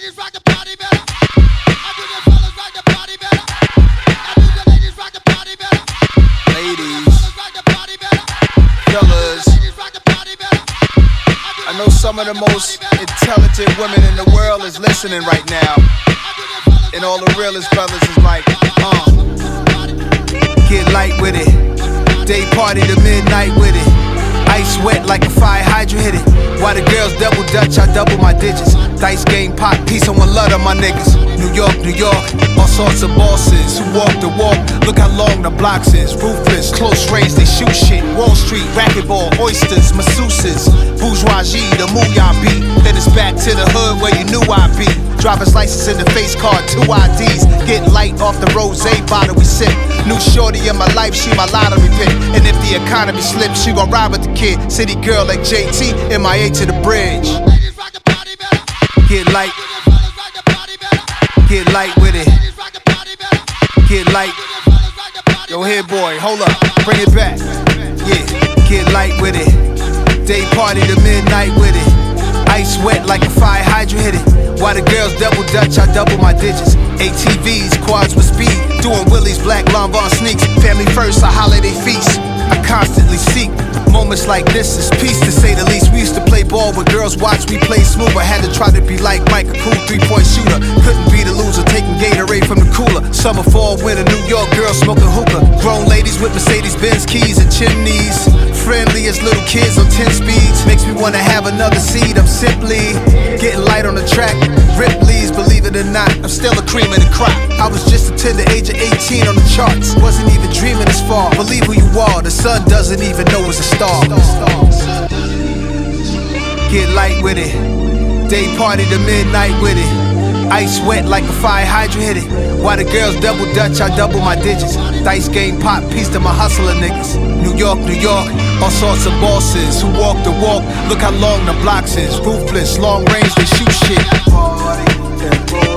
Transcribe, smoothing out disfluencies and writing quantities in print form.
ladies rock the party better. I do the fellas rock the party better. I do the ladies rock the party better. Ladies, fellas, I know some of the most intelligent women in the world is listening right now. And all the realest brothers is like, get light with it. Day party to midnight with it. Ice wet like a fire hydrant hit it. While the girls double dutch, I double my digits. Dice game, pop, peace, and one love to my niggas. New York, New York, all sorts of bosses who walk the walk. Look how long the blocks is. Ruthless, close range, they shoot shit. Wall Street, racquetball, oysters, masseuses. Bourgeoisie, the mooyah beat. Then it's back to the hood where you knew I'd be. Driver's license in the face card, 2 IDs. Get light off the rosé bottle we sip. New shorty in my life, she my lottery pick. And if the economy slips, she gon' ride with the kid. City girl like JT, MIA to the bridge. Get light. Get light with it. Get light. Yo, here boy, hold up, bring it back. Yeah, get light with it. Day party to midnight with it. Ice wet like a fire hydrant hit it. While the girls double dutch, I double my digits. ATVs, quads with speed. Doing willies, black Lanvin sneaks. Family first, a holiday feast. I constantly seek moments like this is peace to say the least. We used to play ball with girls, watch we play smooth. I had to try to be like Mike, a cool 3-point shooter. Couldn't be the loser, taking Gatorade from the cooler. Summer, fall, winter, New York girls smoking hookah. Grown ladies with Mercedes-Benz keys and chimneys. Friendly as little kids on 10 speeds. Makes me wanna have another seed. I'm simply getting light on the track. Ripley's, believe it or not, I'm still a cream of the crop. I was just a tender age of 18 on the charts. Wasn't even dreaming this far. Believe who you are, the sun doesn't even know it's a star. Get light with it. Day party to midnight with it. Ice wet like a fire hydrant hit it. While the girls double dutch, I double my digits. Dice game, pop, peace to my hustler niggas. New York, New York, all sorts of bosses who walk the walk. Look how long the blocks is. Ruthless, long range, they shoot shit. Party,